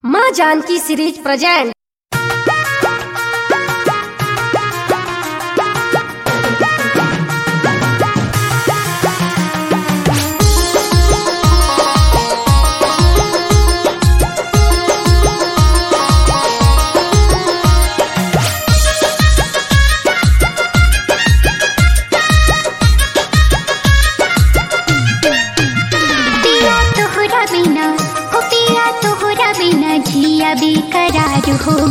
माँ Janaki series present. बेकरार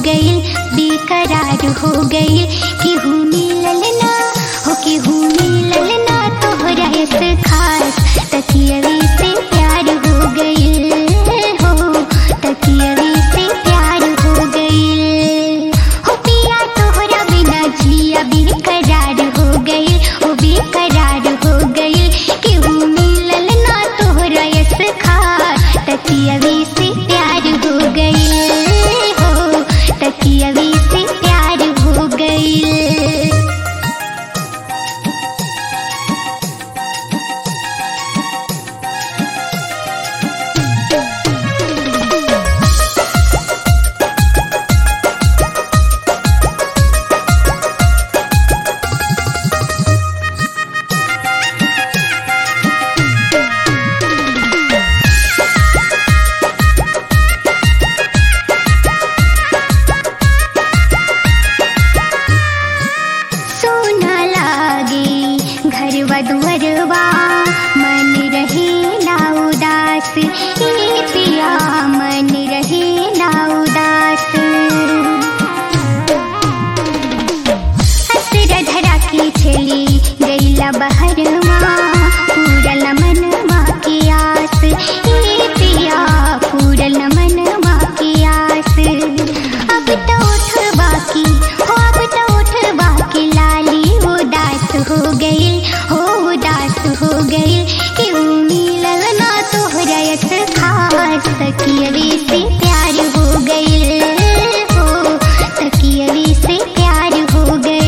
हो गई केहू मिलल ना हो केहू मिलल ना तोहरा से खास तकियवे से प्यार हो गई हो तकियवे से प्यार हो गई हो पिया तोहरा बिना जिया बेकरार हो गई हो बेकरार हो गई केहू मिलल ना तोहरा से खास तकियवे से प्यार हो गई तकियवे से प्यार हो गई। दुअरवा मन रहे ना उदास हे पिया मन रहे ना उदास हसरा धरा के चली गईला बहरवा पूरल मनवा के आस हे पिया पूरल मनवा के आस अब तो उठवा की हो अब तो उठवा की लाली उदास हो गई हो गई क्यों मिलल ना तोहरा से खास तकियवे से प्यार हो गई हो तकियवे से प्यार हो गई।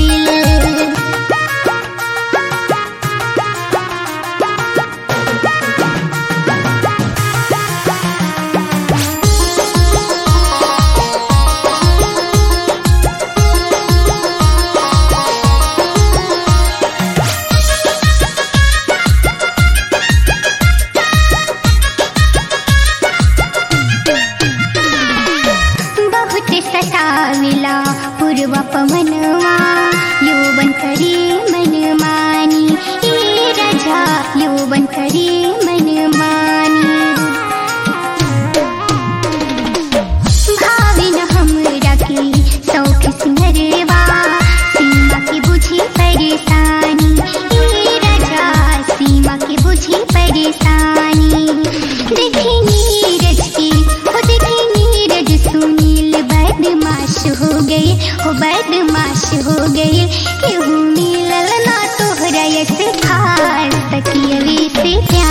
सताविला पूर्वा पवनवा यौवन करे मन मानी हे राजा यौवन करे मन मानी भाविन हमरा के सौख सिंहरवा सीमा की बुझी परेशानी हे राजा सीमा की बुझी परेशानी देखी नीरज की हो देखी नीरज सुनील बदमाश हो गई हो बदमाश हो गई केहू मिलल ना तोहरा से खास तकियवे से प्यार